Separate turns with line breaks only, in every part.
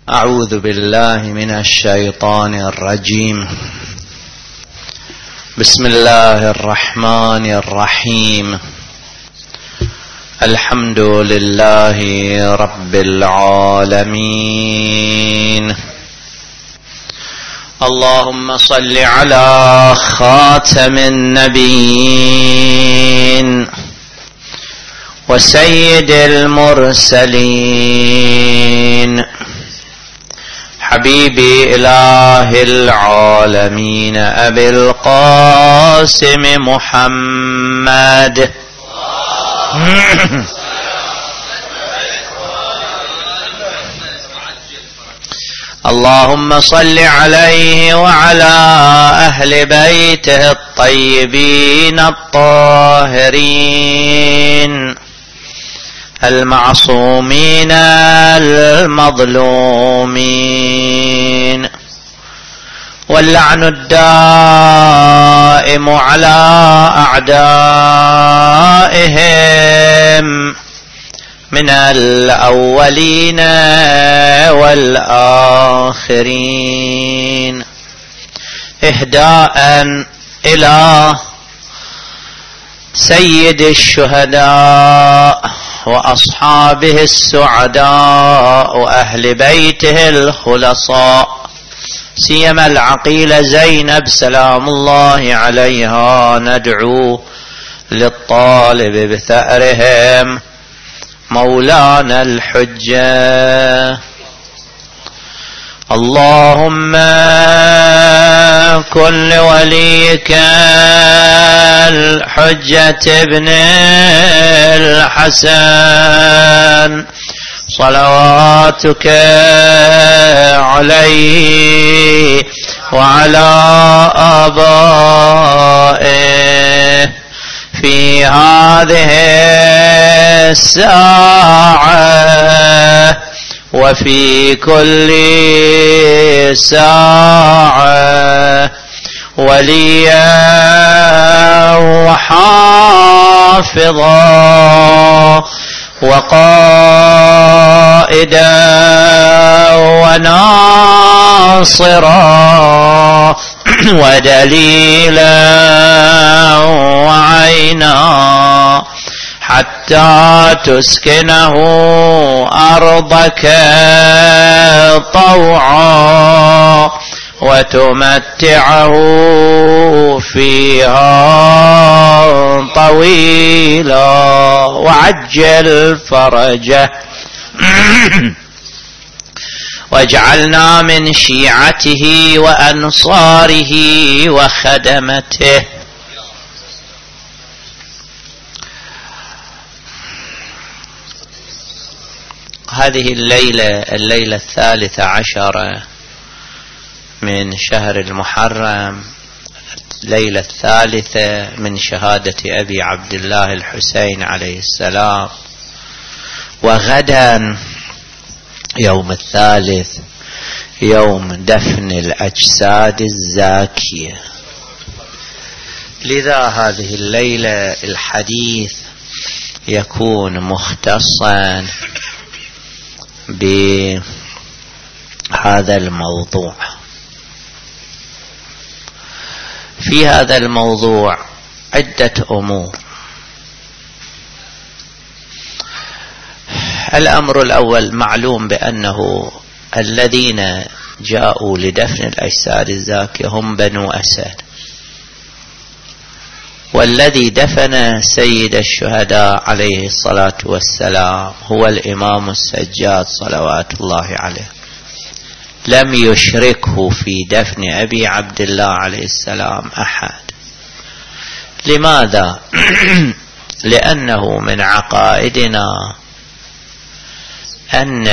أعوذ بالله من الشيطان الرجيم. بسم الله الرحمن الرحيم. الحمد لله رب العالمين. اللهم صل على خاتم النبيين وسيد المرسلين حبيبي إله العالمين أبي القاسم محمد اللهم صل عليه وعلى أهل بيته الطيبين الطاهرين المعصومين المظلومين، واللعن الدائم على أعدائهم من الأولين والآخرين، إهداء إلى سيد الشهداء وأصحابه السعداء وأهل بيته الخلصاء، سيما العقيلة زينب سلام الله عليها. ندعو للطالب بثأرهم مولانا الحجة. اللهم كن لوليك الحجة ابن الحسن صلواتك عليه وعلى آبائه في هذه الساعة وفي كل ساعة، وليا وحافظا وقائدا وناصرا ودليلا وعينا، حتى تسكنه أرضك طوعا وتمتعه فيها طويلا وعجل فرجه واجعلنا من شيعته وأنصاره وخدمته. هذه الليلة 13 من شهر المحرم، الليلة 3 من شهادة أبي عبد الله الحسين عليه السلام، وغدا يوم 3 يوم دفن الأجساد الزاكية. لذا هذه الليلة الحديث يكون مختصا بهذا الموضوع. في هذا الموضوع عدة أمور. الأمر الأول، معلوم بأنه الذين جاءوا لدفن الأجساد الزاكية هم بنو أسد، والذي دفن سيد الشهداء عليه الصلاة والسلام هو الإمام السجاد صلوات الله عليه، لم يشركه في دفن أبي عبد الله عليه السلام أحد. لماذا؟ لأنه من عقائدنا أن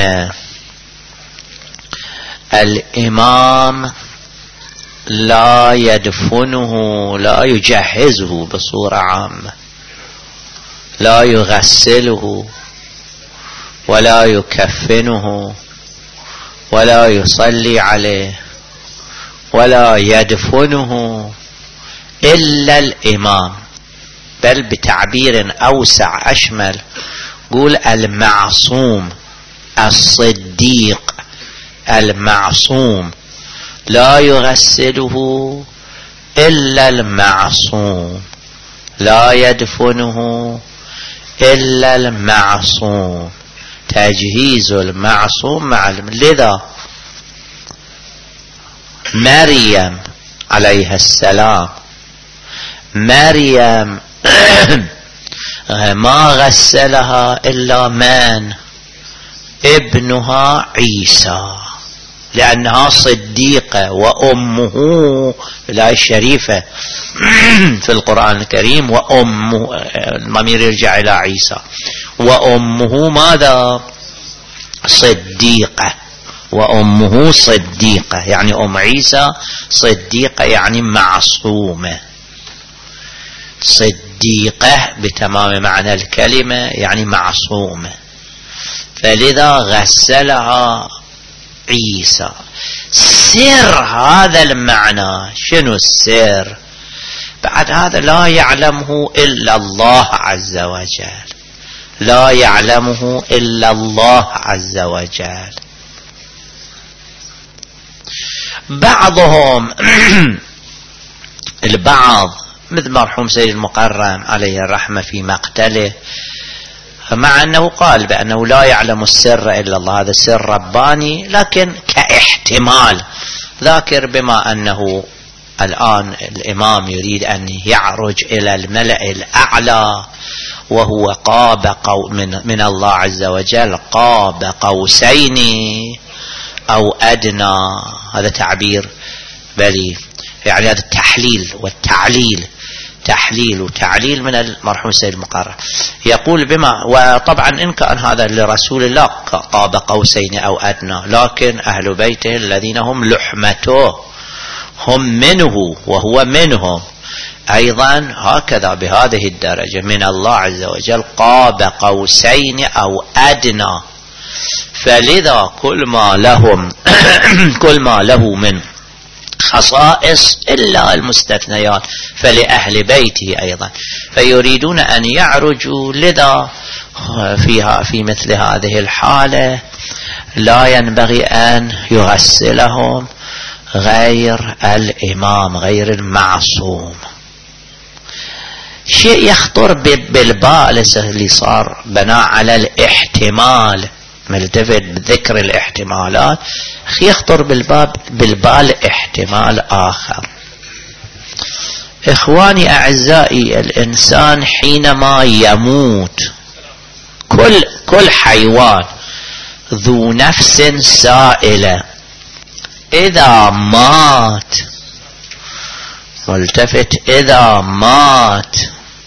الإمام لا يدفنه، لا يجهزه بصورة عامة، لا يغسله ولا يكفنه ولا يصلي عليه ولا يدفنه إلا الإمام، بل بتعبير أوسع أشمل قول المعصوم الصديق المعصوم لا يغسله إلا المعصوم، لا يدفنه إلا المعصوم، تجهيز المعصوم مع لذا مريم عليها السلام، مريم ما غسلها إلا من؟ ابنها عيسى، لأنها صديقة، وأمه الآية الشريفة في القرآن الكريم وأمه، الضمير يرجع إلى عيسى، وأمه ماذا؟ صديقة، وأمه صديقة، يعني أم عيسى صديقة يعني معصومة، صديقة بتمام معنى الكلمة يعني معصومة، فلذا غسلها عيسى. سر هذا المعنى شنو السر؟ بعد هذا لا يعلمه إلا الله عز وجل، لا يعلمه إلا الله عز وجل. بعضهم البعض مثل مرحوم سيد المقرم عليه الرحمة في مقتله، مع أنه قال بأنه لا يعلم السر إلا الله، هذا سر رباني، لكن كاحتمال ذاكر بما أنه الآن الإمام يريد أن يعرج إلى الملأ الأعلى وهو قاب من الله عز وجل قاب قوسين أو أدنى، هذا تعبير بليغ، يعني هذا التحليل والتعليل، تحليل وتعليل من المرحوم سيد المقرم. يقول بما، وطبعا إن كان هذا لرسول الله قاب قوسين أو أدنى، لكن أهل بيته الذين هم لحمته هم منه وهو منهم أيضا هكذا بهذه الدرجة من الله عز وجل قاب قوسين أو أدنى، فلذا كل ما له من خصائص إلا المستثنيات فلأهل بيته أيضا، فيريدون أن يعرجوا، لذا في مثل هذه الحالة لا ينبغي أن يغسلهم غير الإمام، غير المعصوم. شيء يخطر بالبال اللي صار بناء على الاحتمال، ملتفت بذكر الاحتمالات، يخطر بالبال احتمال آخر. إخواني أعزائي، الإنسان حينما يموت، كل حيوان ذو نفس سائلة إذا مات، ملتفت، إذا مات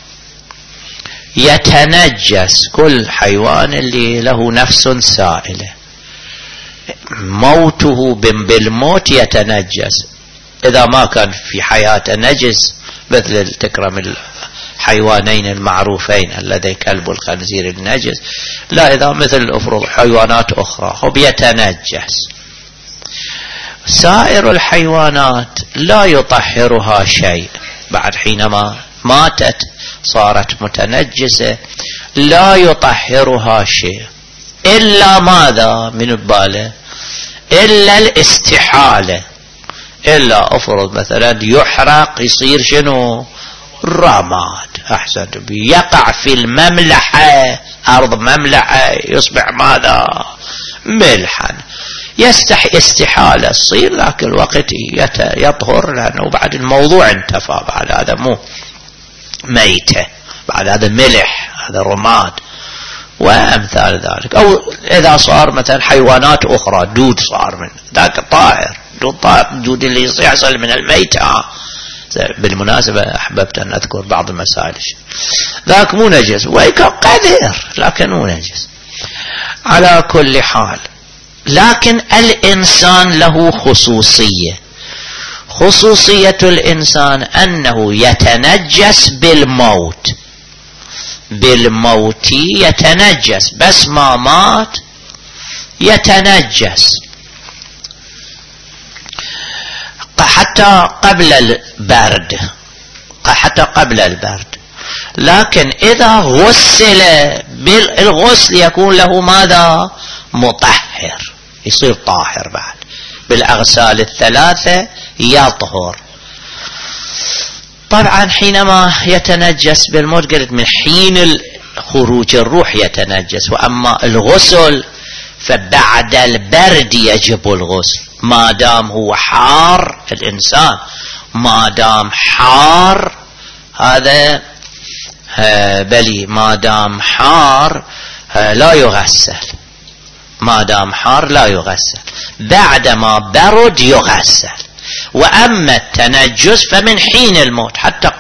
يتنجس، كل حيوان اللي له نفس سائلة موته بالموت يتنجس، إذا ما كان في حياته نجس مثل تكرم الحيوانين المعروفين الذي كلب الخنزير النجس، لا، إذا مثل أفرض حيوانات أخرى هو يتنجس. سائر الحيوانات لا يطهرها شيء، بعد حينما ماتت صارت متنجسة لا يطهرها شيء إلا ماذا؟ من باله إلا الاستحالة، إلا أفرض مثلا يحرق يصير شنو؟ رماد، أحسن، يقع في المملحة، أرض مملحة يصبح ماذا؟ ملحا، استحالة تصير، ذاك الوقت يطهر، لأنه بعد الموضوع انتفى، بعد هذا مو ميتة، بعد هذا ملح، هذا رماد وأمثال ذلك. أو إذا صار مثلا حيوانات أخرى، دود صار من ذاك طائر، دود اللي يحصل من الميتة. بالمناسبة أحببت أن أذكر بعض المسائل، ذاك مو نجس، ويكون قذر لكن مو نجس. على كل حال، لكن الإنسان له خصوصية، خصوصية الإنسان أنه يتنجس بالموت يتنجس، بس ما مات يتنجس حتى قبل البرد، لكن إذا غسل بالغسل يكون له ماذا؟ مطهر، يصير طاهر بعد بالأغسال الثلاثة يطهر. طبعا حينما يتنجس بالموت قلت من حين خروج الروح يتنجس، وأما الغسل فبعد البرد يجب الغسل، ما دام هو حار الإنسان، ما دام حار هذا بلي ما دام حار لا يغسل، ما دام حار لا يغسل، بعدما برد يغسل. وأما التنجس فمن حين الموت حتى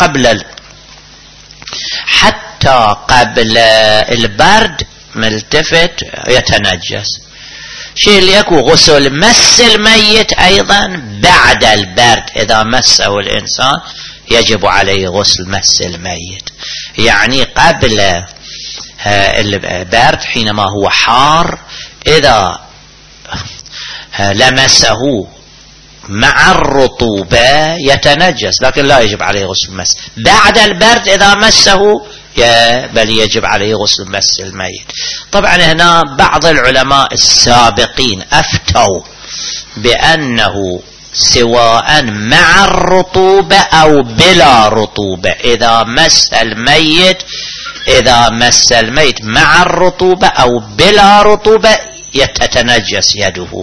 قبل البرد ملتفت يتنجس. شيء اللي يكون غسل مس الميت أيضا بعد البرد، إذا مسه الإنسان يجب عليه غسل مس الميت، يعني قبل البرد حينما هو حار إذا لمسه مع الرطوبة يتنجس، لكن لا يجب عليه غسل مس. بعد البرد إذا مسه بل يجب عليه غسل مس الميت. طبعا هنا بعض العلماء السابقين أفتوا بأنه سواء مع الرطوبة أو بلا رطوبة، إذا مس الميت مع الرطوبة أو بلا رطوبة تتنجس يده.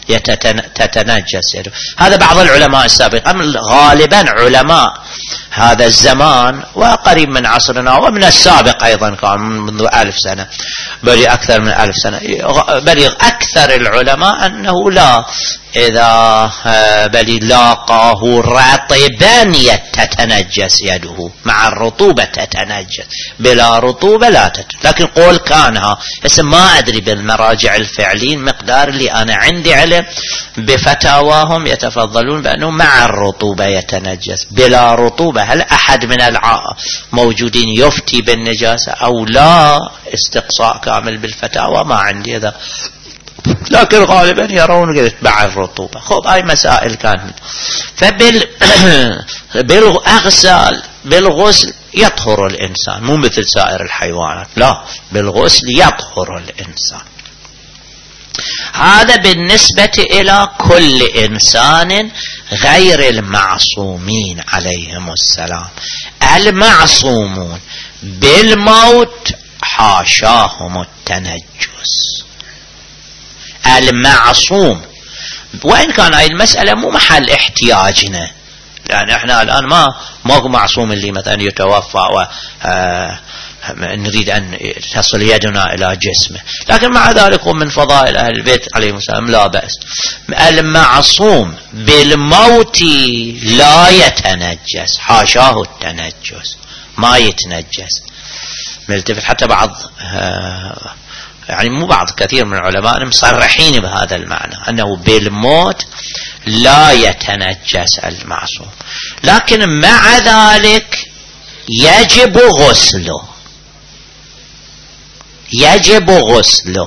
هذا بعض العلماء السابقين. غالبا علماء هذا الزمان وقريب من عصرنا ومن السابق أيضا كان منذ 1000 سنة بل أكثر من 1000 سنة بلغ أكثر العلماء أنه لا، إذا بل لاقاه رطبا تتنجس يده، مع الرطوبة تتنجس، بلا رطوبة لا تتنجس. لكن قول كانها بس ما أدري بالمراجع الفعلين مقدار اللي أنا عندي علم بفتاواهم يتفضلون بأنه مع الرطوبة يتنجس، بلا رطوبة هل أحد من موجودين يفتي بالنجاسة أو لا؟ استقصاء كامل بالفتاوى ما عندي هذا، لكن غالبا يرون قلت مع الرطوبة. خب هاي مسائل كانت. بالغسل يطهر الإنسان، مو مثل سائر الحيوانات، لا بالغسل يطهر الإنسان. هذا بالنسبة إلى كل إنسان غير المعصومين عليهم السلام. المعصومون بالموت حاشاهم التنجس. المعصوم، وإن كان هذه المسألة مو محل احتياجنا، يعني احنا الآن ماكو معصوم اللي مثلا يتوفى نريد أن تصل يدنا إلى جسمه، لكن مع ذلك من فضائل أهل البيت عليهم السلام لا بأس. المعصوم بالموت لا يتنجس، حاشاه التنجس، ما يتنجس. ملتفت حتى بعض يعني مو بعض كثير من العلماء مصرحين بهذا المعنى أنه بالموت لا يتنجس المعصوم، لكن مع ذلك يجب غسله، يجب غسله.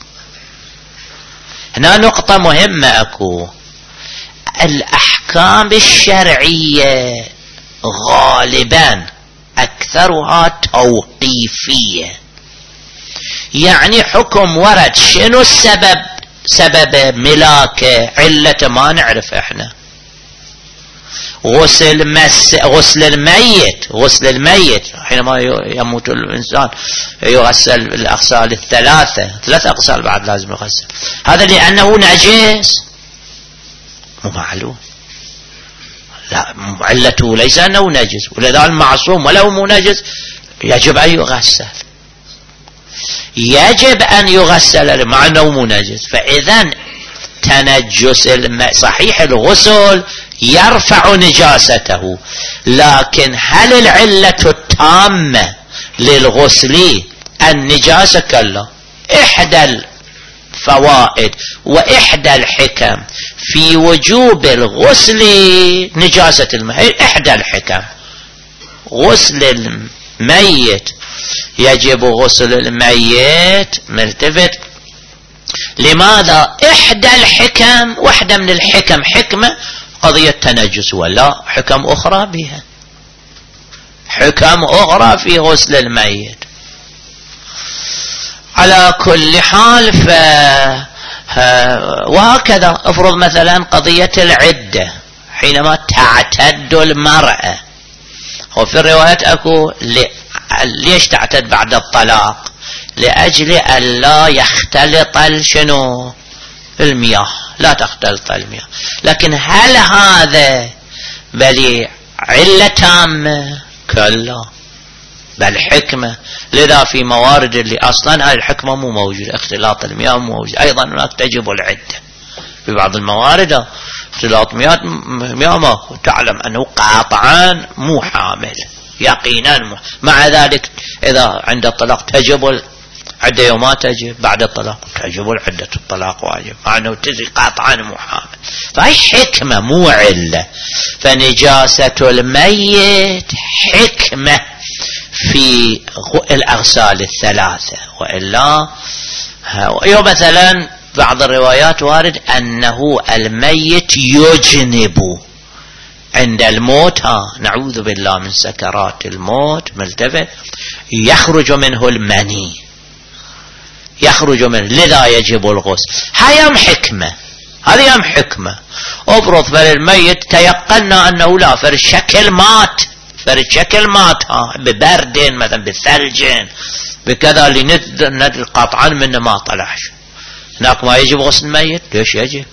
هنا نقطة مهمة أكو. الأحكام الشرعية غالبا أكثرها توقيفية، يعني حكم ورد شنو السبب، سبب ملاكه علة ما نعرف احنا. غسل الميت حينما يموت الإنسان يغسل الأغسال الثلاثة، 3 أغسال بعد لازم يغسل. هذا لأنه نجس مو معلوم، لا علته ليس أنه نجس، ولذا المعصوم ولو مو نجس يجب أن يغسل، يجب أن يغسل مع أنه مو نجس. فإذا تنجس صحيح الغسل يرفع نجاسته، لكن هل العلة التامة للغسل النجاسة؟ كلا. إحدى الفوائد وإحدى الحكم في وجوب الغسل نجاسة الميت، إحدى الحكم غسل الميت، يجب غسل الميت ملتفت. لماذا؟ إحدى الحكم، واحدة من الحكم حكمة قضية تنجس، ولا حكم أخرى بها، حكم أخرى في غسل الميت. على كل حال وهكذا افرض مثلا قضية العدة حينما تعتد المرأة، وفي الروايات اكو ليش تعتد بعد الطلاق؟ لأجل أن لا يختلط شنو المياه، لا تختلط المياه. لكن هل هذا بل علة تامة؟ كلا، بل حكمة. لذا في موارد اللي أصلا هاي الحكمة مو موجودة، اختلاط المياه مو موجود. أيضا هناك تجب العدة في بعض الموارد، اختلاط مياه ماكو، تعلم أنه قاطعا مو حامل يقينا مع ذلك إذا عند الطلاق تجب العدة يوم ما تجب، بعد الطلاق تجب العدة، الطلاق واجب مع أنه تجري قاطعا مو حامل. فهي حكمة مو علة. فنجاسة الميت حكمة في الأغسال الثلاثة، وإلا مثلا بعض الروايات وارد أنه الميت يجنب عند الموت، نعوذ بالله من سكرات الموت، ملتفت يخرج منه المني، يخرج منه، لذا يجب الغسل. هاي حكمة، هذه حكمة. افرض فالميت تيقنا أنه لا، فالشكل مات، فالشكل مات ببرد مثلا بثلج بكذا اللي ندري قطعا منه ما طلعش، هناك ما يجب غسل الميت؟ ليش يجب؟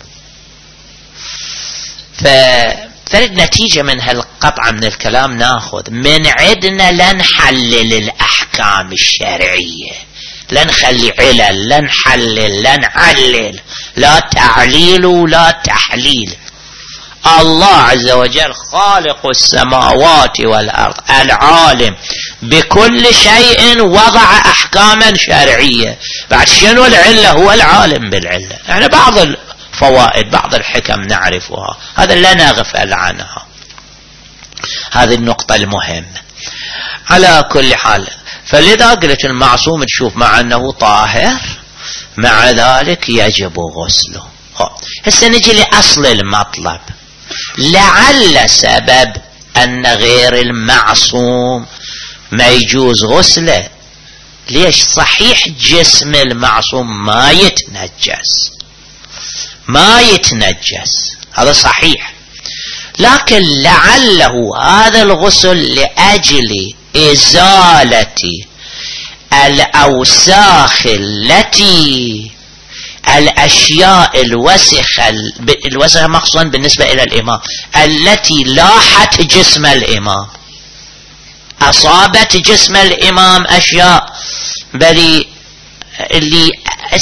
فالنتيجة من هالقطعة من الكلام ناخذ من عدنا لا نحلل الأحكام الشرعية، لا نخلي علل، لا نحلل، لا نعلل، لا تعليل ولا تحليل. الله عز وجل خالق السماوات والأرض العالم بكل شيء وضع أحكاما شرعية. بعد شنو العلة؟ هو العالم بالعلة. يعني بعض الفوائد بعض الحكم نعرفها، هذا لا نغفل عنها، هذه النقطة المهمة. على كل حال فلذا قلت المعصوم تشوف مع أنه طاهر مع ذلك يجب غسله. هسه نجي لأصل المطلب. لعل سبب أن غير المعصوم ما يجوز غسله، ليش؟ صحيح جسم المعصوم ما يتنجس، ما يتنجس، هذا صحيح، لكن لعله هذا الغسل لأجل إزالة الأوساخ التي الأشياء الوسخة مخصوصا بالنسبة إلى الإمام التي لاحت جسم الإمام، أصابت جسم الإمام أشياء بل اللي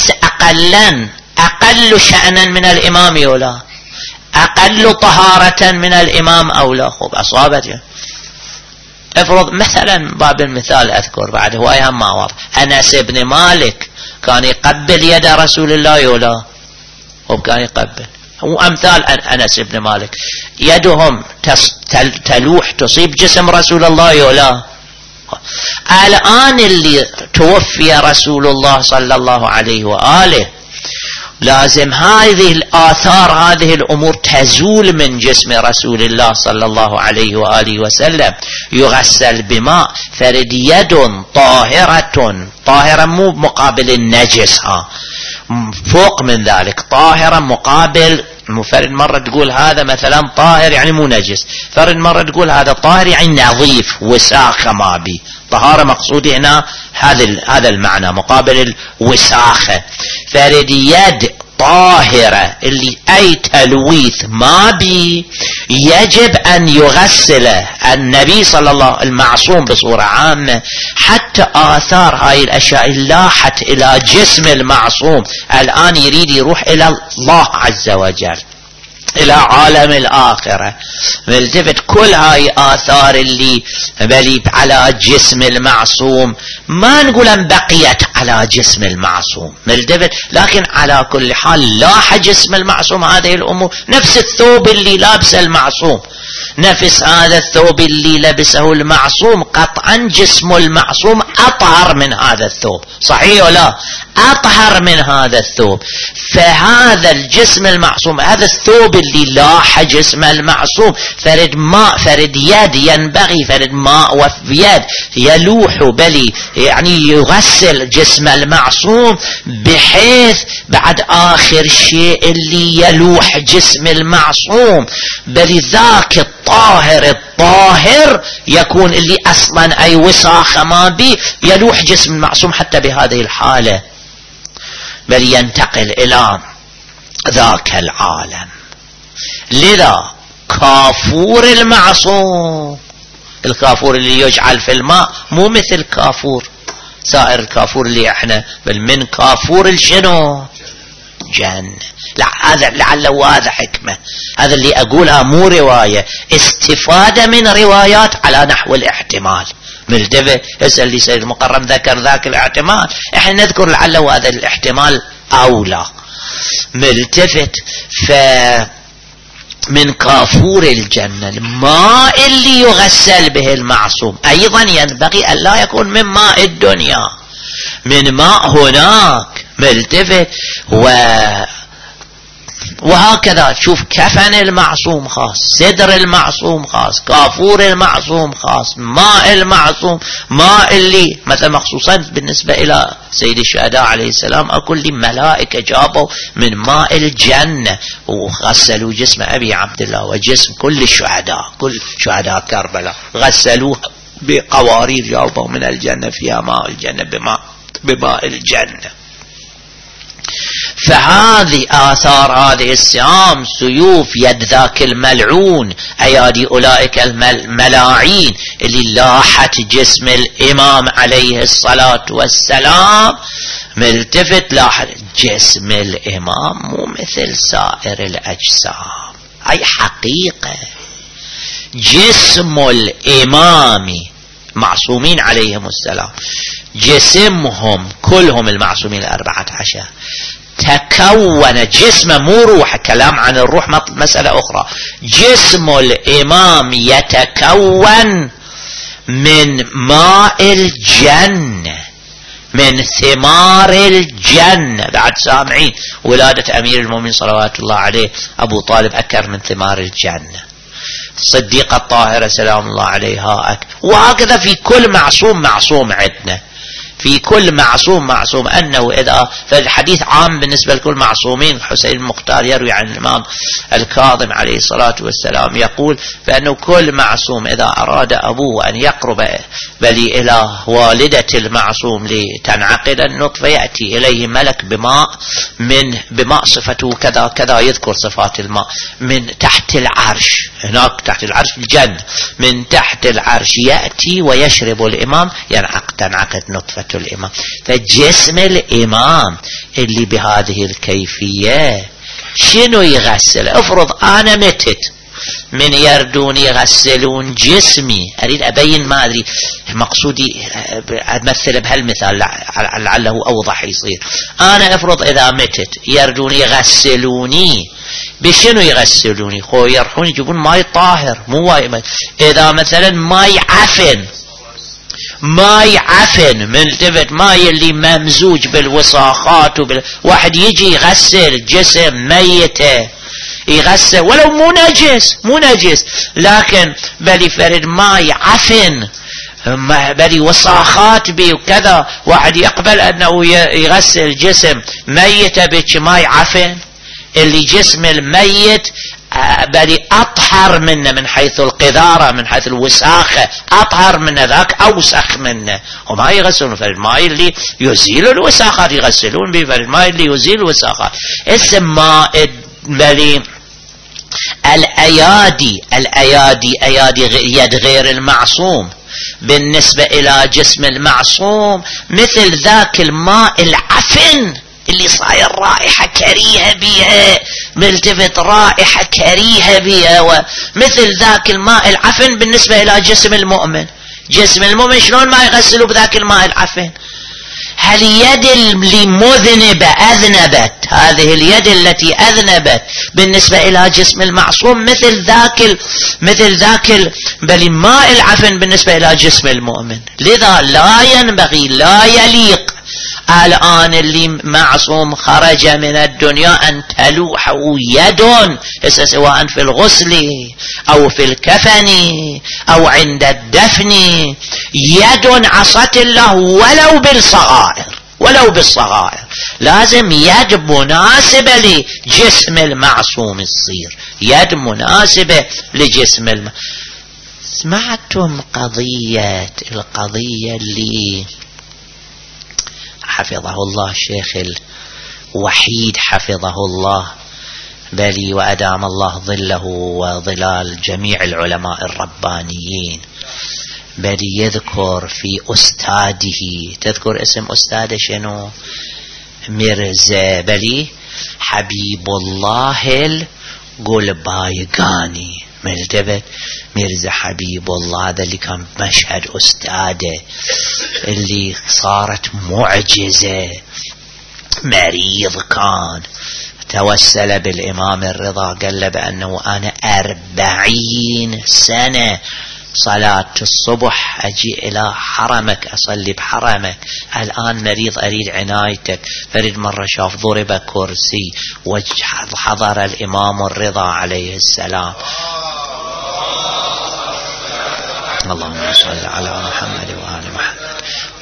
أقل شأنا من الإمام أو لا، أقل طهارة من الإمام أو لا، خب أصابت. افرض مثلا باب المثال أذكر بعد هواية ما واضح، أنس بن مالك كان يقبل يد رسول الله ولا هو كان يقبل، هو أمثال أنس بن مالك يدهم تلوح تصيب جسم رسول الله ولا. الآن اللي توفي رسول الله صلى الله عليه وآله لازم هذه الآثار هذه الأمور تزول من جسم رسول الله صلى الله عليه وآله وسلم، يغسل بماء، فرد يد طاهرة مو مقابل النجس، فوق من ذلك طاهرة مقابل. فرد مرة تقول هذا مثلا طاهر يعني مو نجس، فرد مرة تقول هذا طاهر يعني نظيف وساخة ما بي، طهارة مقصودي هنا هذا المعنى مقابل الوساخة. فرد يد طاهرة اللي أي تلويث ما بي يجب أن يغسله النبي صلى الله عليه وسلم المعصوم بصورة عامة، حتى آثار هاي الأشياء لاحت إلى جسم المعصوم الآن يريد يروح إلى الله عز وجل إلى عالم الآخرة، ملتفت كل هاي آثار اللي بلي على جسم المعصوم ما نقول أن بقيت على جسم المعصوم ملتفت، لكن على كل حال لاح جسم المعصوم هذه الأمور، نفس الثوب اللي لابسه المعصوم نفس هذا الثوب اللي لبسه المعصوم قطعا جسم المعصوم أطهر من هذا الثوب، صحيح ولا؟ أطهر من هذا الثوب. فهذا الجسم المعصوم، هذا الثوب اللي لاح جسم المعصوم، فرد ماء، فرد يد، ينبغي فرد ماء وفيد يلوح بلي يعني يغسل جسم المعصوم، بحيث بعد آخر شيء اللي يلوح جسم المعصوم بل ذاك الطاهر يكون اللي أصلا أي وساخة ما بي يلوح جسم المعصوم حتى بهذه الحالة، بل ينتقل إلى ذاك العالم. لذا كافور المعصوم، الكافور اللي يجعل في الماء مو مثل كافور سائر الكافور اللي احنا، بل من كافور الشنو؟ جنة. هذا لعله هذا حكمة، هذا اللي أقولها مو رواية، استفادة من روايات على نحو الاحتمال. ملتفت اسأل لي سيد المقرم ذكر ذاك الاحتمال، احنا نذكر لعله هذا الاحتمال أولى. ملتفت من كافور الجنة الماء اللي يغسل به المعصوم أيضا ينبغي أن لا يكون من ماء الدنيا، من ماء هناك. ملتفت وهكذا شوف كفن المعصوم خاص، صدر المعصوم خاص، كافور المعصوم خاص، ماء المعصوم، ماء اللي مثلا مخصوصا بالنسبة إلى سيد الشهداء عليه السلام أقول لي ملائكة جابوا من ماء الجنة وغسلوا جسم أبي عبد الله وجسم كل الشهداء، كل شهداء كربلاء غسلوه بقوارير جابوا من الجنة فيها ماء الجنة بماء الجنة. فهذه آثار هذه السهام سيوف يد ذاك الملعون، أيادي أولئك الملاعين اللي لاحت جسم الإمام عليه الصلاة والسلام. ملتفت لاحت جسم الإمام مو مثل سائر الأجسام، أي حقيقة جسم الإمام معصومين عليهم السلام، جسمهم كلهم المعصومين 14 تكون جسم مو روح، كلام عن الروح مسألة أخرى. جسم الإمام يتكون من ماء الجنة، من ثمار الجنة. بعد سامعين ولادة أمير المؤمنين صلوات الله عليه أبو طالب أكثر من ثمار الجنة، الصديقة الطاهرة سلام الله عليها أكثر. وهكذا في كل معصوم عندنا، في كل معصوم أنه إذا فالحديث عام بالنسبة لكل معصومين. حسين المختار يروي عن الإمام الكاظم عليه الصلاة والسلام يقول فأنه كل معصوم إذا أراد أبوه أن يقرب بلي إلى والدة المعصوم لتنعقد النطفة يأتي إليه ملك بماء صفته كذا كذا، يذكر صفات الماء من تحت العرش، هناك تحت العرش الجنة، من تحت العرش يأتي ويشرب الإمام تنعقد نطفة الإمام. فجسم الإمام اللي بهذه الكيفية شنو يغسل؟ افرض أنا متت من يردون يغسلون جسمي، أريد أبين ما أدري مقصودي أمثل بهالمثال لعله أوضح يصير. أنا افرض إذا متت يردون يغسلوني، بشنو يغسلوني؟ خو يرحون يجيبون ماء طاهر مو إذا مثلا ماء عفن ملتفت، ماء اللي ممزوج بالوساخات واحد يجي يغسل جسم ميته يغسل ولو مو نجس لكن بلي فرد ماء عفن بلي وساخات بي وكذا، واحد يقبل أنه يغسل جسم ميته بماء عفن؟ اللي جسم الميت بل أطهر منه من حيث القذارة، من حيث الوساخة أطهر من ذاك أوسخ منه، وما يغسلون فالماء اللي يزيل الوساخات يغسلون به، فالماء اللي يزيل الوساخات. اسم ماء بل الأيادي يد غير المعصوم بالنسبة إلى جسم المعصوم مثل ذاك الماء العفن اللي صاير رائحة كريهة بيها، ملتفت رائحة كريهة بيها، ومثل ذاك الماء العفن بالنسبة إلى جسم المؤمن. جسم المؤمن شلون ما يغسلوا بذاك الماء العفن؟ اليد المذنبة أذنبت، هذه اليد التي أذنبت بالنسبة إلى جسم المعصوم مثل ذاك بل ماء العفن بالنسبة إلى جسم المؤمن. لذا لا ينبغي لا يليق الآن اللي معصوم خرج من الدنيا أن تلوحه يد، سواء في الغسل أو في الكفن أو عند الدفن، يد عصت الله ولو بالصغائر. لازم يد مناسبة لجسم المعصوم تصير يد مناسبة لجسم سمعتم القضية اللي حفظه الله الشيخ الوحيد حفظه الله بلي وأدام الله ظله وظلال جميع العلماء الربانيين، بلي يذكر في أستاده، تذكر اسم أستاده شنو؟ مرزا بلي حبيب الله القلبايقاني، ملتفت مرزا حبيب الله هذا اللي كان مشهد أستاده اللي صارت معجزة، مريض كان توسل بالإمام الرضا قال له بأنه أنا 40 سنة صلاة الصبح أجي إلى حرمك أصلي بحرمك، الآن مريض أريد عنايتك. فريد مرة شاف ضرب كرسي وحضر الإمام الرضا عليه السلام، اللهم صل على محمد وآل محمد،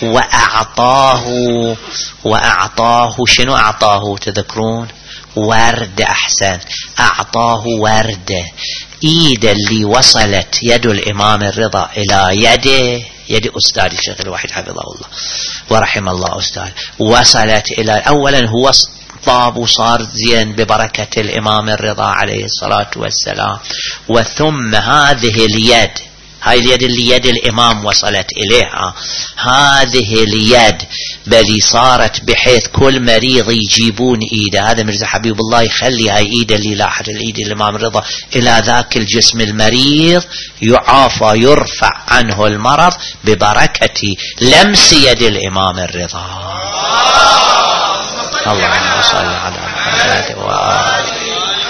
وأعطاه شنو أعطاه تذكرون؟ وردة. أحسن، أعطاه وردة. إيد اللي وصلت يد الإمام الرضا إلى يد أستاذ الشيخ الوحيد حفظه الله ورحم الله أستاذ، وصلت إلى أولا هو طاب وصار زين ببركة الإمام الرضا عليه الصلاة والسلام، وثم هذه اليد، هاي اليد اللي يد الإمام وصلت إليها، هذه اليد بل صارت بحيث كل مريض يجيبون إيده، هذا مرزا حبيب الله يخلي هاي إيده اللي لاحت الإيد الإمام الرضا إلى ذاك الجسم المريض، يعافى يرفع عنه المرض ببركة لمس يد الإمام الرضا. اللهم صل على محمد وآله.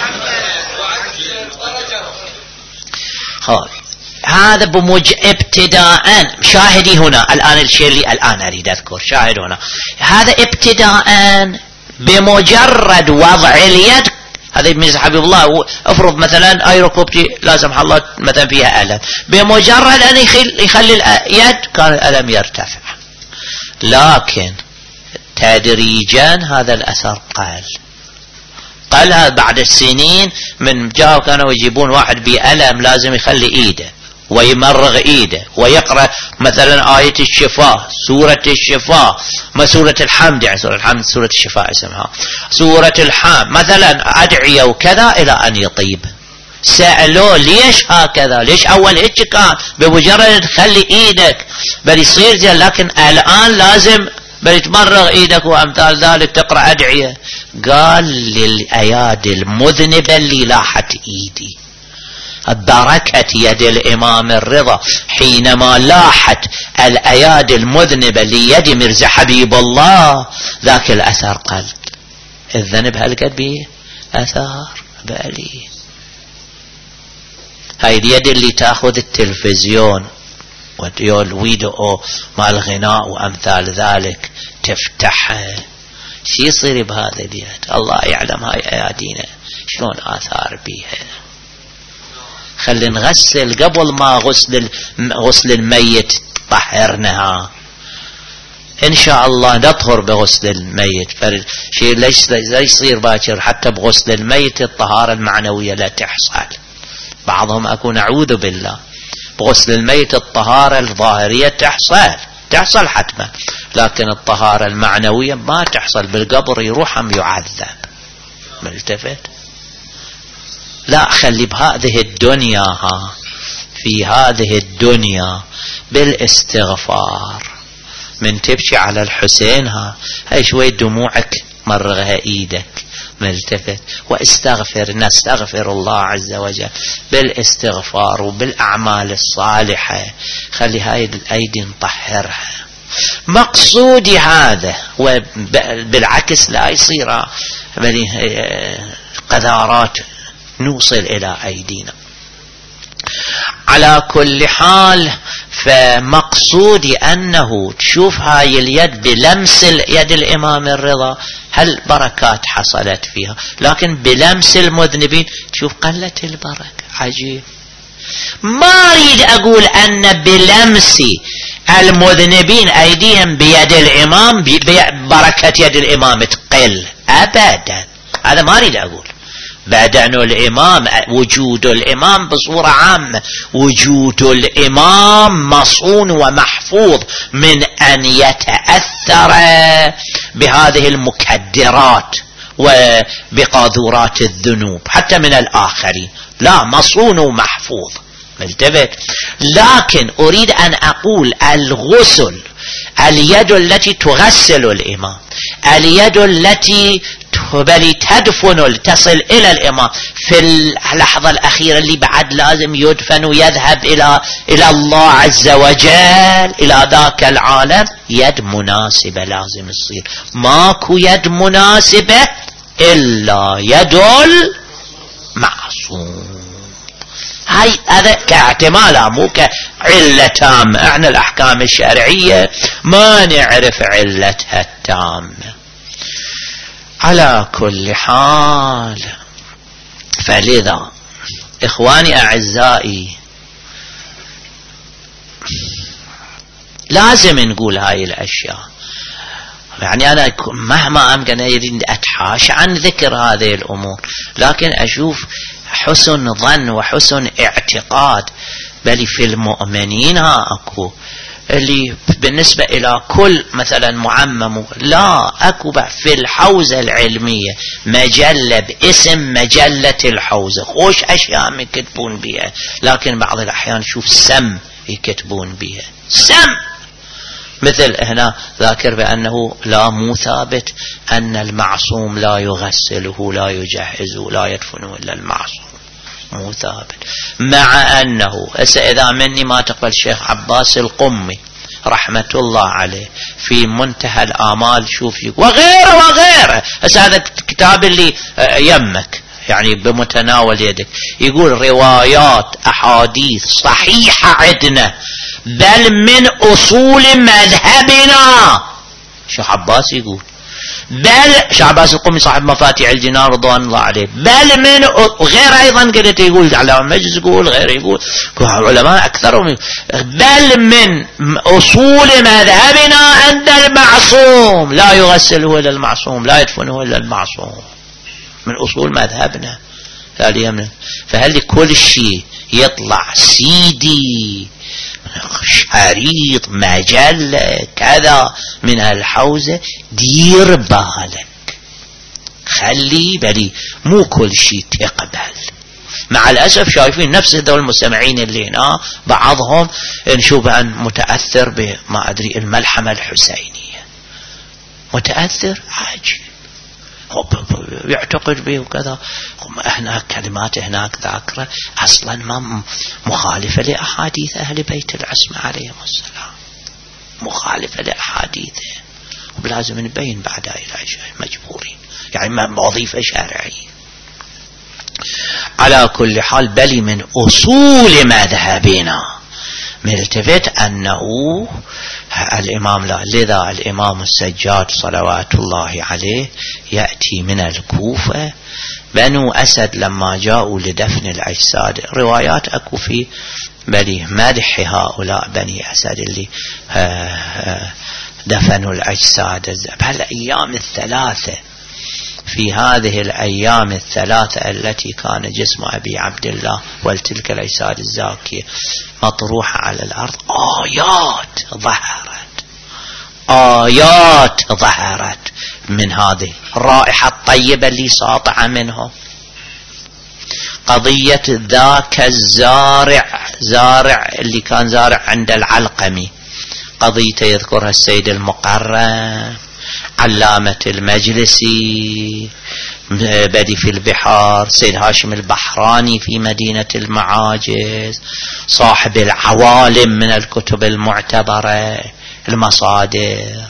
هذا ابتداء شاهدي هنا الآن الشيء اللي الآن أريد أذكر، شاهد هنا هذا ابتداء بمجرد وضع اليد. هذا مرزا حبيب الله افرض مثلا اي ركبتي لا سمح الله مثلا فيها ألم، بمجرد أن يخلي اليد كان الألم يرتفع، لكن تدريجا هذا الأثر قال بعد السنين من جاءوا كانوا يجيبون واحد بألم لازم يخلي إيده ويمرغ إيده ويقرأ مثلا آية الشفاء، سورة الشفاء، ما سورة الحمد، يعني سورة الحمد سورة الشفاء اسمها، سورة الحمد مثلا أدعية وكذا إلى أن يطيب. سألوه ليش هكذا، ليش أول هيك كان بمجرد تخلي إيدك بل يصير زين، لكن الآن لازم بل تمرغ إيدك وأمثال ذلك تقرأ أدعية. قال للأيادي المذنبة اللي لاحت إيدي، بركة يد الإمام الرضا حينما لاحت الأيادي المذنبة ليد مرزا حبيب الله ذاك الأثر قل. الذنب هلقد به أثار بالي. هاي اليد اللي تأخذ التلفزيون والفيديو مع الغناء وأمثال ذلك تفتحها، شي يصير بهذا اليد؟ الله يعلم هاي أيادينا شلون آثار بيها. خلي نغسل قبل ما غسل الميت طهرناها إن شاء الله، نطهر بغسل الميت. شيء ليش يصير باكر حتى بغسل الميت الطهارة المعنوية لا تحصل. بعضهم أكون أعوذ بالله بغسل الميت الطهارة الظاهرية تحصل حتما، لكن الطهارة المعنوية ما تحصل. بالقبر يروحهم يعذب، ملتفت. لا، خلي بهذه الدنيا في هذه الدنيا بالاستغفار، من تبكي على الحسين هاي شوية دموعك مرغها ايدك، ملتفت، نستغفر الله عز وجل بالاستغفار وبالأعمال الصالحة. خلي هاي الأيدي نطهرها مقصود هذا، وبالعكس لا يصير قذارات نوصل إلى أيدينا. على كل حال فمقصودي أنه تشوف هاي اليد بلمس يد الإمام الرضا هل بركات حصلت فيها، لكن بلمس المذنبين تشوف قلت البركة. عجيب. ما أريد أقول أن بلمس المذنبين أيديهم بيد الإمام بركة يد الإمام تقل أبدا، هذا ما أريد أقول. بعد أنه الإمام وجود الإمام بصورة عامة وجود الإمام مصون ومحفوظ من أن يتأثر بهذه المكدرات وبقاذورات الذنوب حتى من الآخرين، لا، مصون ومحفوظ. ملتفت. لكن أريد أن أقول الغسل، اليد التي تغسل الإمام، اليد التي تدفن تصل إلى الإمام في اللحظة الأخيرة اللي بعد لازم يدفن ويذهب إلى الله عز وجل إلى ذاك العالم، يد مناسبة لازم تصير. ماكو يد مناسبة إلا يد المعصوم. هذا كاحتمال مو كعلة تامة. احنا الأحكام الشرعية ما نعرف علتها التامة. على كل حال فلذا إخواني أعزائي لازم نقول هاي الأشياء. يعني أنا مهما أمكن أريد أتحاشى عن ذكر هذه الأمور، لكن أشوف حسن ظن وحسن اعتقاد بل في المؤمنين أكو اللي بالنسبة إلى كل مثلا معمم، لا أكو في الحوزة العلمية مجلة باسم مجلة الحوزة، خوش أشياء يكتبون بها، لكن بعض الأحيان شوف سم يكتبون بها، سم. مثل هنا ذاكر بأنه لا مو ثابت أن المعصوم لا يغسله لا يجهزه لا يدفنه إلا المعصوم، مو ثابت. مع أنه إذا مني ما تقبل الشيخ عباس القمي رحمة الله عليه في منتهى الآمال شوف وغيره وغيره. هذا الكتاب اللي يمك يعني بمتناول يدك، يقول روايات أحاديث صحيحة عندنا بل من أصول مذهبنا. شيخ عباس يقول بل شيخ عباس القمي صاحب مفاتيح الجنان رضوان الله عليه، بل من غير أيضا قلت يقول على مجلس، يقول غير، يقول علماء أكثرهم، بل من أصول مذهبنا عند المعصوم لا يغسله إلا المعصوم لا يدفنه إلا المعصوم، من أصول مذهبنا. فهل كل شيء يطلع سيدي شريط مجلة كذا من الحوزة؟ دير بالك، خلي بالي مو كل شيء تقبل. مع الأسف شايفين نفس هذول المستمعين اللي هنا بعضهم نشوف أن متأثر بما أدري الملحمة الحسينية، متأثر عجيب يعتقد به وكذا. هناك كلمات هناك ذاكرة أصلا ما مخالفة لأحاديث أهل بيت العصمة عليهم السلام، مخالفة لأحاديثه، ولازم نبين بعدها إلى شيء مجبورين، يعني ما وظيفة شرعية. على كل حال بل من أصول مذهبنا ملتفت أنه الإمام لذا الإمام السجاد صلوات الله عليه يأتي من الكوفة. بنو أسد لما جاءوا لدفن الأجساد روايات أكو في بلي مدح هؤلاء بني أسد اللي دفنوا الأجساد بهالأيام الثلاثة، في هذه الأيام الثلاثة التي كان جسم أبي عبد الله وتلك الأجساد الزاكية مطروحة على الأرض، آيات ظهرت من هذه الرائحة الطيبة اللي ساطعة منهم. قضية ذاك زارع اللي كان زارع عند العلقمي، قضيته يذكرها السيد المقرم علامة المجلسي بدي في البحار، سيد هاشم البحراني في مدينة المعاجز، صاحب العوالم من الكتب المعتبرة المصادر.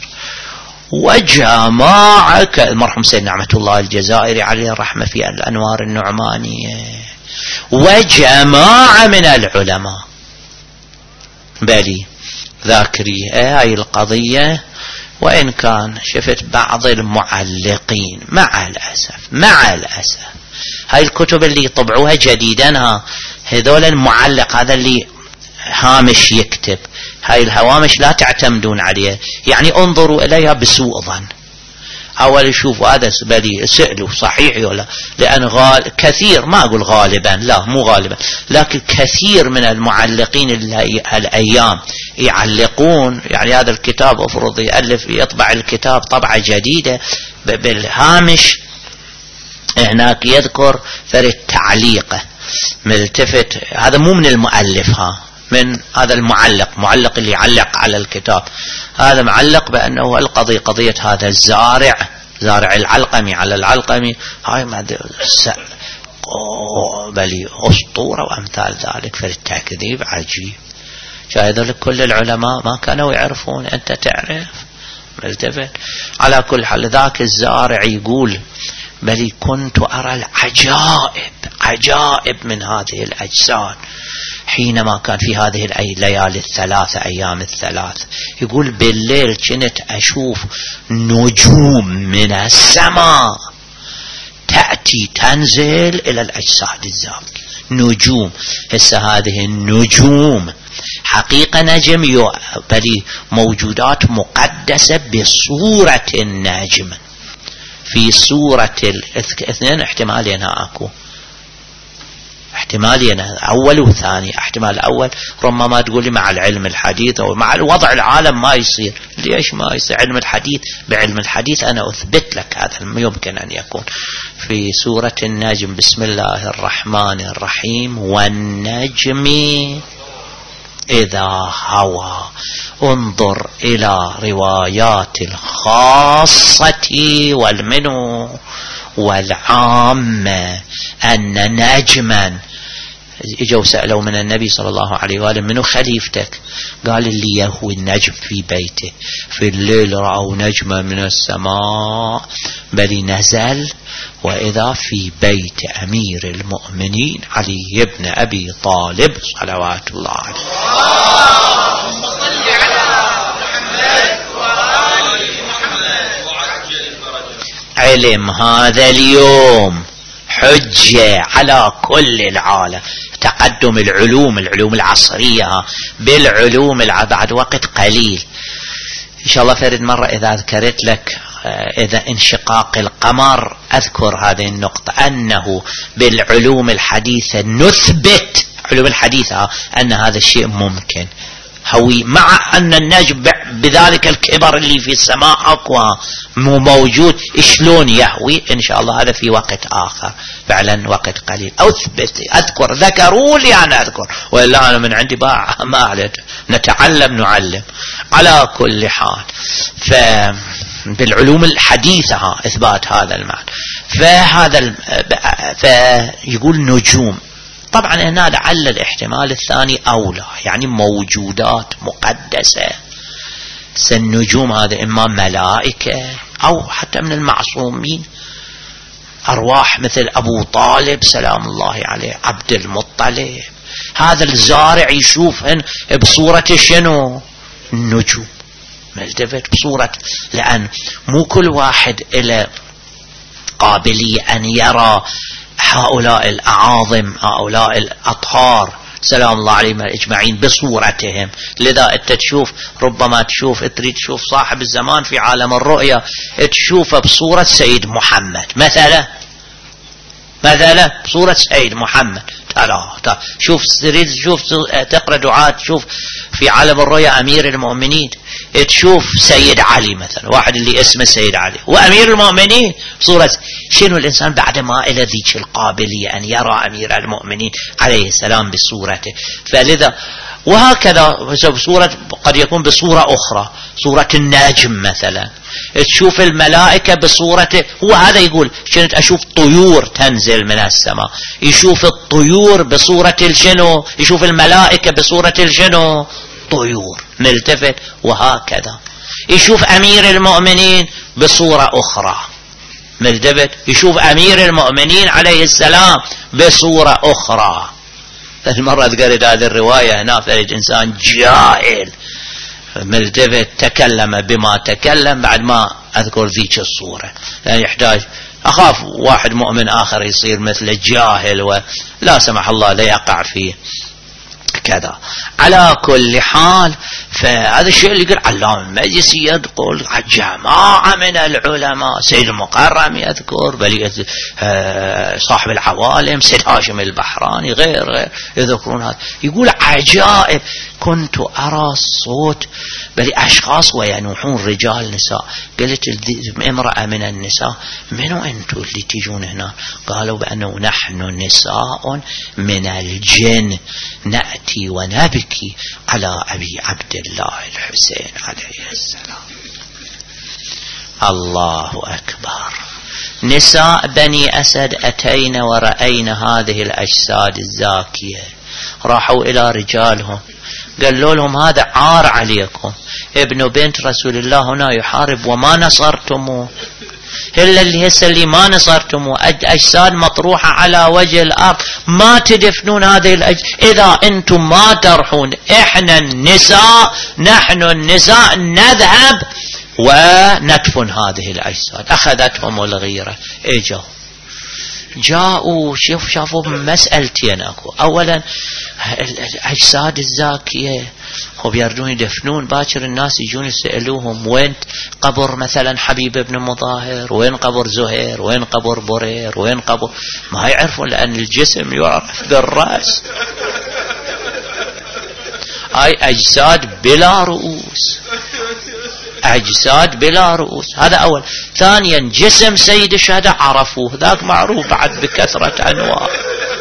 وجماعة المرحوم سيد نعمة الله الجزائري عليه الرحمة في الأنوار النعمانية، وجماعة من العلماء بلي ذاكري هاي القضية. وإن كان شفت بعض المعلقين مع الأسف هاي الكتب اللي طبعوها جديدا هذول المعلق هذا اللي هامش يكتب، هاي الهوامش لا تعتمدون عليها، يعني انظروا إليها بسوء ظن. أول يشوفوا هذا بلي سألوا صحيح ولا، لأن كثير، ما أقول غالبا، لا مو غالبا، لكن كثير من المعلقين الأيام يعلقون. يعني هذا الكتاب أفرض يطبع الكتاب طبعة جديدة بالهامش هناك يذكر فرد تعليقه ملتفت، هذا مو من المؤلف، من هذا معلق اللي يعلق على الكتاب، هذا معلق بأنه القضية قضية هذا الزارع العلقمي على العلقمي، هاي ما بلي أسطورة وأمثال ذلك. في التكذيب عجيب. هذول كل العلماء ما كانوا يعرفون، أنت تعرف ملتفت. على كل حال ذاك الزارع يقول بل كنت أرى العجائب من هذه الأجساد حينما كان في هذه الليالي الثلاثة أيام الثلاث. يقول بالليل كنت أشوف نجوم من السماء تأتي تنزل إلى الأجساد الزاكية، نجوم. هسه هذه النجوم حقيقة نجم بل موجودات مقدسة بصورة النجم، في صورة الاثنين. احتمالين اكو، احتمالين اول وثاني. احتمال الاول ربما تقول لي مع العلم الحديث او مع الوضع العالم ما يصير. ليش ما يصير؟ علم الحديث، بعلم الحديث انا اثبت لك هذا يمكن ان يكون في سورة النجم. بسم الله الرحمن الرحيم والنجم إذا هوى. انظر إلى روايات الخاصة والمنو والعامة أن نجما. اجوا سألوا من النبي صلى الله عليه وآله منو خليفتك؟ قال اللي يهوي النجم في بيته. في الليل رأوا نجما من السماء بل نزل، وإذا في بيت أمير المؤمنين علي بن أبي طالب صلوات الله عليه. اللهم صل على محمد وآل محمد وعجل فرجه. علم هذا اليوم حجة على كل العالم. تقدم العلوم العصرية بالعلوم بعد وقت قليل إن شاء الله. فرد مرة إذا ذكرت لك إذا انشقاق القمر أذكر هذه النقطة، أنه بالعلوم الحديثة نثبت علوم الحديثة أن هذا الشيء ممكن هوي، مع أن النجم بذلك الكبر اللي في السماء أقوى مو موجود. شلون يهوي؟ إن شاء الله هذا في وقت آخر، فعلا وقت قليل أثبت أذكر. ذكروا لي أنا أذكر، وإلا أنا من عندي ما أعلم، نعلم على كل حال. بالعلوم الحديثة إثبات هذا المعنى. فيقول نجوم. طبعا هنا لعل الاحتمال الثاني أولى، يعني موجودات مقدسة. النجوم هذا إما ملائكة أو حتى من المعصومين، أرواح مثل أبو طالب سلام الله عليه، عبد المطلب. هذا الزارع يشوفهن بصورة شنو؟ النجوم ملتفت بصورة، لأن مو كل واحد إلى قابلية أن يرى هؤلاء الأعاظم هؤلاء الأطهار سلام الله عليهم اجمعين بصورتهم. لذا انت تشوف، ربما تريد تشوف صاحب الزمان في عالم الرؤيا، تشوفه بصورة سيد محمد مثلا بصورة سيد محمد. شوف تريد تشوف تقرأ دعاء، تشوف في عالم الرؤيا أمير المؤمنين، تشوف سيد علي مثلا، واحد اللي اسمه سيد علي وأمير المؤمنين بصورة شنو. الإنسان بعد ما إلى ذيك القابلية أن يرى أمير المؤمنين عليه السلام بصورته. فلذا وهكذا بصورة قد يكون بصورة أخرى، صورة النجم مثلا، تشوف الملائكة بصورته. هو هذا يقول كنت أشوف طيور تنزل من السماء، يشوف الطيور بصورة الشنو، يشوف الملائكة بصورة الشنو، الطيور ملتفت وهكذا. يشوف أمير المؤمنين بصورة أخرى ملتفت، يشوف أمير المؤمنين عليه السلام بصورة أخرى. المرة قرأت هذه الرواية هنا فريد إنسان جاهل ملتفت تكلم بما تكلم بعد ما أذكر ذيك الصورة، يعني يحتاج أخاف واحد مؤمن آخر يصير مثل جاهل ولا سمح الله لا يقع فيه كذا. على كل حال فهذا الشيء اللي يقول علام المجلسي يقول جماعة من العلماء، سيد المقرم يذكر، بل صاحب العوالم سيد هاشم البحراني غير يذكرون هذا. يقول عجائب كنت أرى الصوت بل أشخاص وينوحون رجال نساء. قلت امرأة من النساء منو أنتوا اللي تيجون هنا؟ قالوا بأنه نحن نساء من الجن نأتي ونبكي على أبي عبد الله الحسين عليه السلام. الله أكبر. نساء بني أسد أتينا ورأينا هذه الأجساد الزاكية، راحوا إلى رجالهم قالوا لهم هذا عار عليكم، ابن بنت رسول الله هنا يحارب وما نصرتموه، إلا اللي هسه اللي ما نصرتموه أجساد مطروحة على وجه الأرض ما تدفنون هذه إذا أنتم ما ترحون إحنا النساء نحن النساء نذهب وندفن هذه الأجساد. أخذتهم الغيرة، جاءوا شافوا مسألتين اكو. اولا الاجساد الزاكيه خب يردون يدفنون، باكر الناس يجون يسألوهم وين قبر مثلا حبيب بن مظاهر، وين قبر زهير، وين قبر برير، وين قبر، ما يعرفون لأن الجسم يعرف بالرأس. هاي أجساد بلا رؤوس، أجساد بلا رؤوس، هذا أول. ثانيا جسم سيد الشهداء عرفوه، ذاك معروف بعد بكثرة أنواع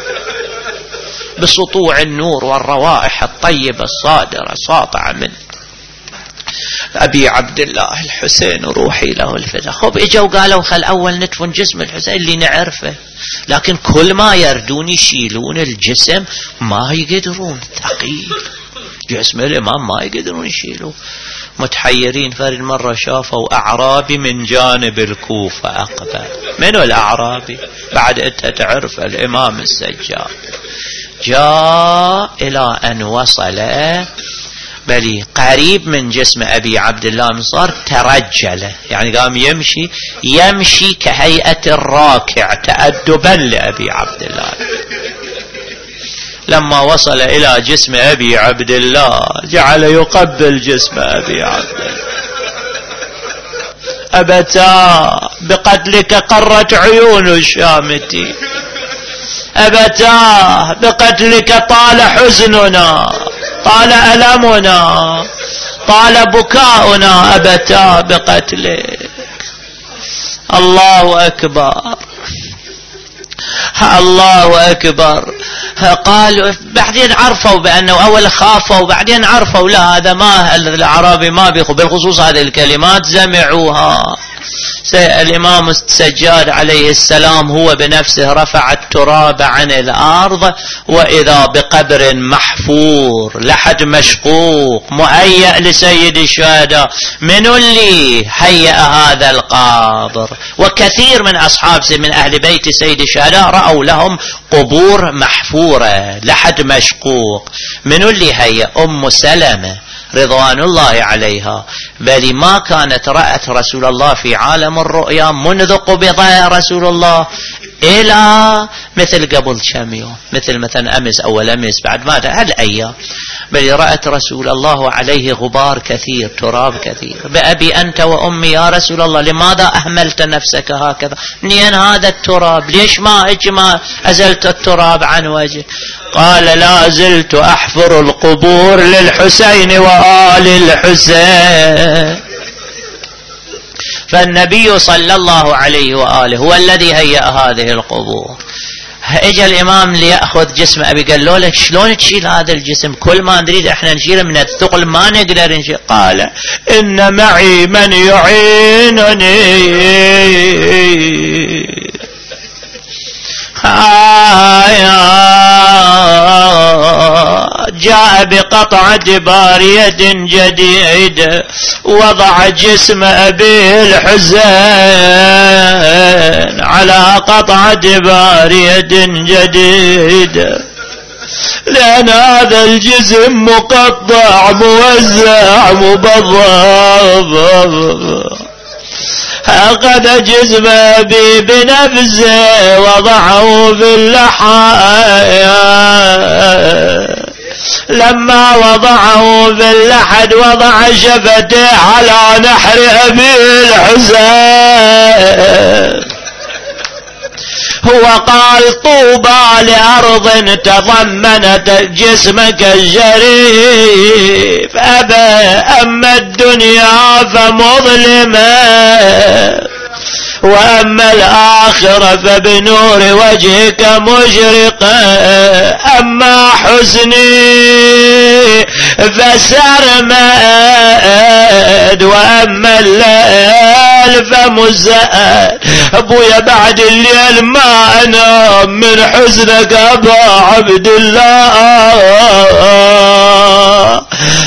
بسطوع النور والروائح الطيبة الصادرة ساطعة من أبي عبد الله الحسين روحي له الفداء. خب إجوا قالوا خل أول ندفن جسم الحسين اللي نعرفه، لكن كل ما يردون يشيلون الجسم ما يقدرون، ثقيل جسم الإمام ما يقدرون يشيلوه. متحيرين. فرد مرة شافوا أعرابي من جانب الكوفة أقبل. منو الأعرابي؟ بعد أنت تعرف الإمام السجاد. جاء إلى أن وصل بلي قريب من جسم أبي عبد الله من صار ترجله، يعني قام يمشي كهيئة الراكع تأدبا لأبي عبد الله. لما وصل إلى جسم أبي عبد الله جعل يقبل جسم أبي عبد الله. أبتا بقتلك قرت عيون الشامتي، أبتا بقتلك طال حزننا، طال ألمنا، طال بكاؤنا، أبتا بقتلك. الله أكبر، الله أكبر. قالوا بعدين عرفوا بأنه أول خافوا وبعدين عرفوا لا هذا ما الأعرابي ما بيخو، بالخصوص هذه الكلمات زمعوها. الإمام السجاد عليه السلام هو بنفسه رفع التراب عن الأرض وإذا بقبر محفور لحد مشقوق مهيأ لسيد الشهداء. من اللي هيأ هذا القبر؟ وكثير من أصحاب من أهل بيت سيد الشهداء رأوا لهم قبور محفورة لحد مشقوق. من اللي هيأ؟ أم سلمة رضوان الله عليها، بل ما كانت رأت رسول الله في عالم الرؤيا منذ قبض رسول الله إلى مثل قبل كم يوم، مثلا أمس أول أمس بعد ما هالأيام، بل رأت رسول الله عليه غبار كثير تراب كثير. بأبي أنت وأمي يا رسول الله لماذا أهملت نفسك هكذا؟ منين هذا التراب؟ ليش ما أزلت التراب عن وجهك؟ قال لا زلت أحفر القبور للحسين وآل الحسين. فالنبي صلى الله عليه وآله هو الذي هيأ هذه القبور. اجى الإمام ليأخذ جسم أبي، قال له لك شلون تشيل هذا الجسم؟ كل ما نريد احنا نشيله من الثقل ما نقدر نشيل. قال إن معي من يعينني. جاء بقطعة بارية جديدة وضع جسم أبي الحسين على قطعة بارية جديدة، لأن هذا الجسم مقطع موزع مبضب. أخذ جسم أبي بنفسه وضعه في اللحد، لما وضعه في اللحد وضع شفته على نحر أبي الحسين. هو قال طوبى لأرض تضمنت جسمك الشريف أبا، أما الدنيا فمظلمة وأما الآخرة فبنور وجهك مشرقة، أما حزني فسرمد وأما الليل فمزأد. أبويا بعد الليل ما أنام من حزنك أبا عبد الله.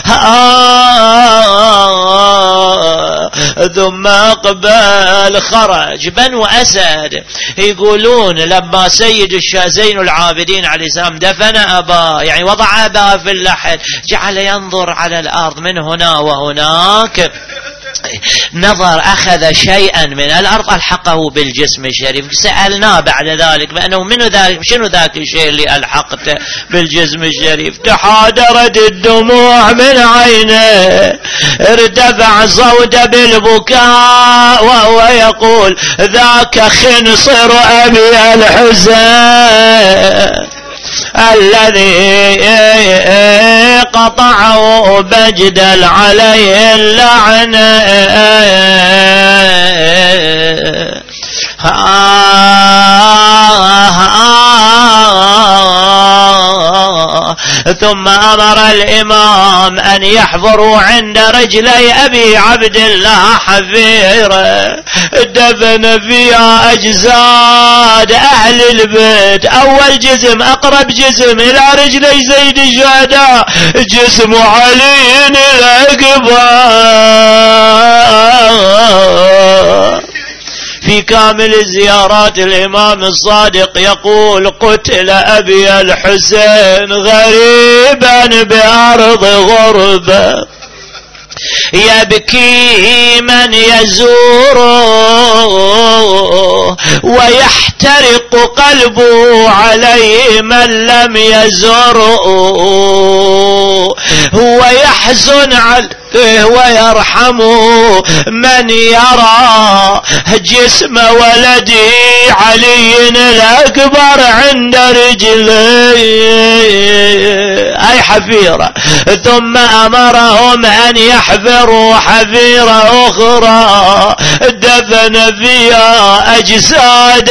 ثم أقبل خرج بنو أسد يقولون لما سيد زين العابدين عليه السلام دفن أباه، يعني وضع أباه في اللحد، جعل ينظر على الأرض من هنا وهناك، نظر أخذ شيئا من الأرض ألحقه بالجسم الشريف. سألناه بعد ذلك بأنه منو ذاك، شنو ذاك الشيء اللي ألحقته بالجسم الشريف؟ تحادرت الدموع من عينه، ارتفع صوته بالبكاء وهو يقول ذاك خنصر أبي الحسين الذي قطعه بجدل عليه اللعنة. ثم أمر الإمام أن يحفروا عند رجلي أبي عبد الله حفيرة دفن فيها أجساد أهل البيت. أول جسم أقرب جسم إلى رجلي سيد الشهداء جسم علي الأكبر. في كامل الزيارات الإمام الصادق يقول قتل أبي الحسين غريبا بأرض غربة، يبكي من يزوره ويحترق قلبه عليه من لم يزوره، هو يحزن عليه ويرحمه من يرى جسم ولده علي الأكبر عند رجليه أي حفيرة. ثم أمرهم أن يحفروا حفيرة أخرى دفن فيها أجساد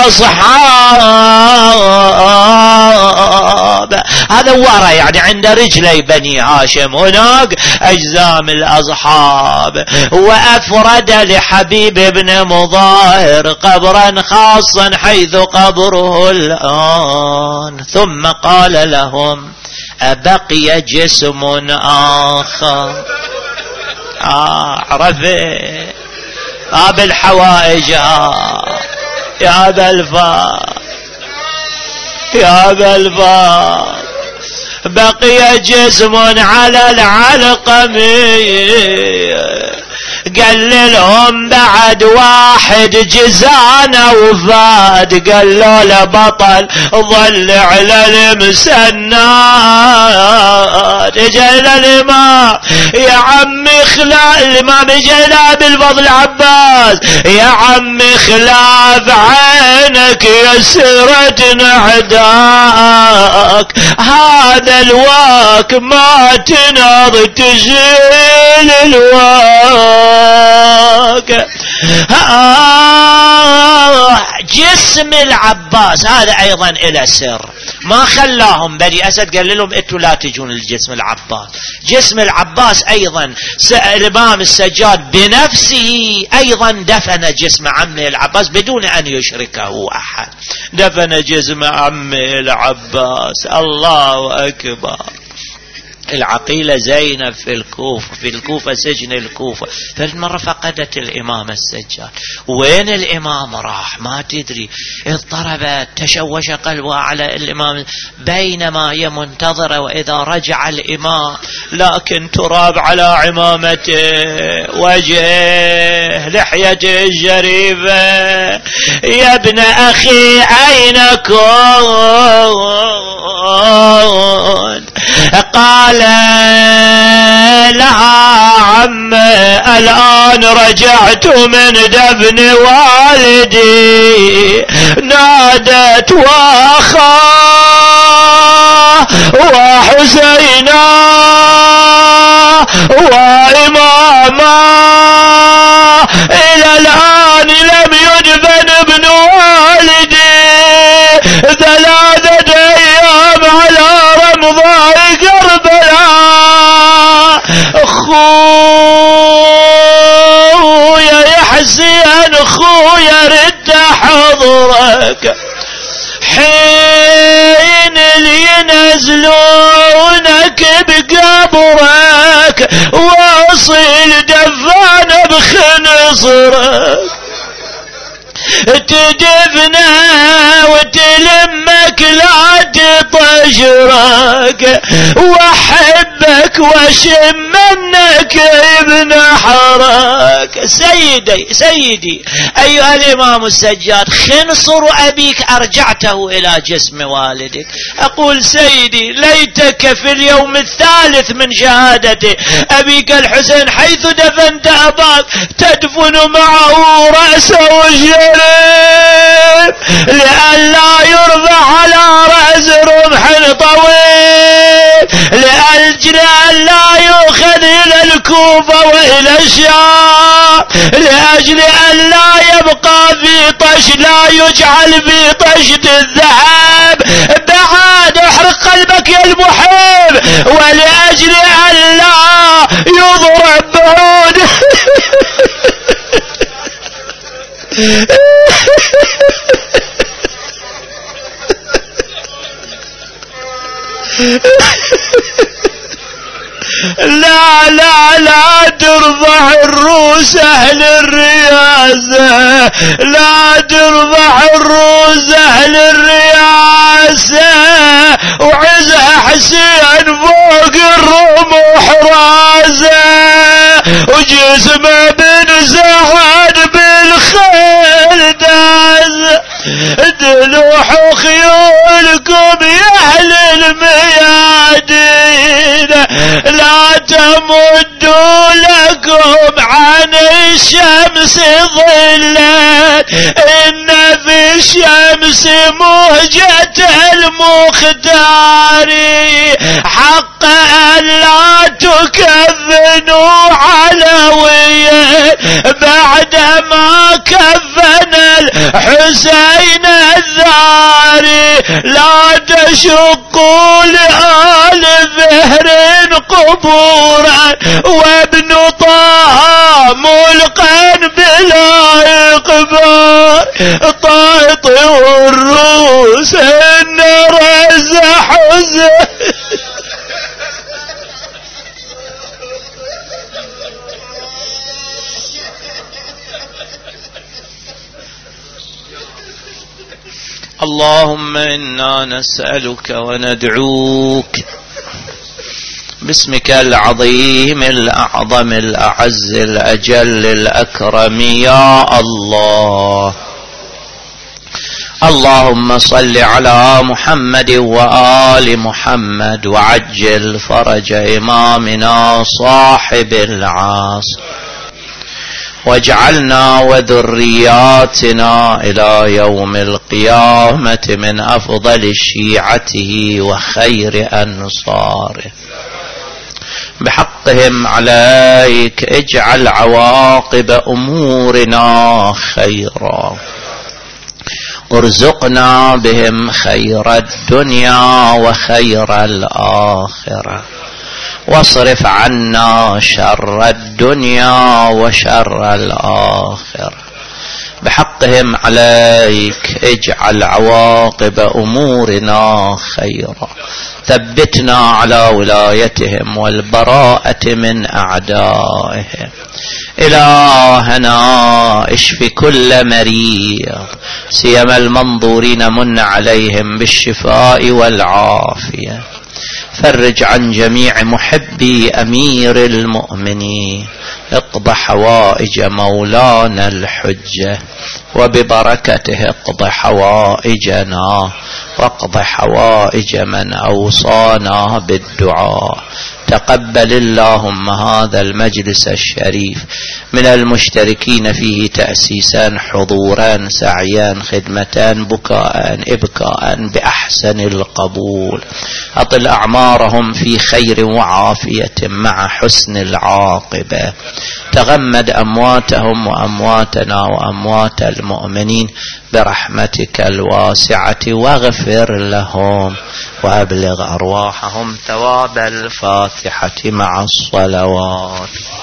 الأصحاب. هذا ورا يعني عند رجلي بني هاشم هناك أجزام الأصحاب. وأفرد لحبيب بن مظاهر قبرا خاصا حيث قبره الآن. ثم قال لهم أبقي جسم آخر؟ عرفه أبا الحوائج يا أبا الفار يا أبا الفار، بقي جسم على العلقم. قال لهم بعد واحد جزانا وفاد، قالوا له بطل ظل على المسنات. اجا الى الامام يا عمي خلاف، الامام اجا الى ابي الفضل عباس يا عمي خلاف عينك يا سرة نعداك، هذا الواك ما تناض تشيل الواك. جسم العباس هذا ايضا الى سر، ما خلاهم بني اسد قال لهم انتوا لا تجون لجسم العباس. جسم العباس ايضا الامام السجاد بنفسه ايضا دفن جسم عمه العباس بدون ان يشركه احد، دفن جسم عمه العباس. الله اكبر. العقيلة زينب في الكوفة سجن الكوفة. فالمرة فقدت الإمام السجاد. وين الإمام راح ما تدري. اضطربت تشوش قلبها على الإمام بينما هي منتظرة. وإذا رجع الإمام لكن تراب على عمامته وجهه لحيته الشريفة. يا ابن أخي أين كنت؟ قال لها عم الآن رجعت من دفن والدي. نادت وأخا وحسينا وإماما إلى الآن لم يدفن ابن والدي 3 أيام على رمضاء كربلاء. خويا يا حسين خويا رد حضرك حين اللي ينزلونك بقبرك واصل دفان بخنصرك تدفنا وتلمك لا تطشرك واحبك واشم منك ابن حرك. سيدي ايها الامام السجاد خنصر ابيك ارجعته الى جسم والدك. اقول سيدي ليتك في اليوم الثالث من شهادته ابيك الحسين حيث دفنت اباك تدفن معه رأسه الشريف لئلا يرفع على رأس رمح طويل لأجل أن لا يؤخذ إلى الكوفة وإلى الشام لأجل أن لا يبقى في طش لا يجعل في طشت الذهب. بعد احرق قلبك يا المحب ولأجل أن لا يضرب بعود لا لا لا ترفع الروس اهل الرياسة لا ترفع الروس اهل الرياسة وعز حسين فوق الرمح راسه وجسمه بن سعد بالخيل داز. دلوح خيولكم يا اهل الميادين لا تمدوا لكم عن الشمس ظلا ان في الشمس مهجة المختار حق ان لا تكفنوا علويا بعدما كفن الحسين الذاري. لا تشقوا لآل فهر قبورا وابن طه ملقا بلا إقبار طاطئوا الروس النرز حزن. اللهم إنا نسألك وندعوك باسمك العظيم الأعظم الأعز الأجل الأكرم يا الله. اللهم صل على محمد وآل محمد وعجل فرج إمامنا صاحب العصر واجعلنا وذرياتنا إلى يوم القيامة من أفضل شيعته وخير أنصاره. بحقهم عليك اجعل عواقب أمورنا خيرا ارزقنا بهم خير الدنيا وخير الآخرة واصرف عنا شر الدنيا وشر الآخرة. بحقهم عليك اجعل عواقب أمورنا خيرا، ثبتنا على ولايتهم والبراءة من أعدائهم. إلهنا اشف كل مريض، سيما المنظورين من عليهم بالشفاء والعافية. فرج عن جميع محبي أمير المؤمنين، اقض حوائج مولانا الحجة، وببركته اقض حوائجنا واقض حوائج من أوصانا بالدعاء. تقبل اللهم هذا المجلس الشريف من المشتركين فيه تأسيسا، حضورا، سعيا، خدمة، بكاء، إبكاء بأحسن القبول. أطل أعمارهم في خير وعافية مع حسن العاقبة. تغمد أمواتهم وأمواتنا وأموات المؤمنين برحمتك الواسعة، واغفر لهم وأبلغ أرواحهم ثواب الفاتحة مع الصلوات.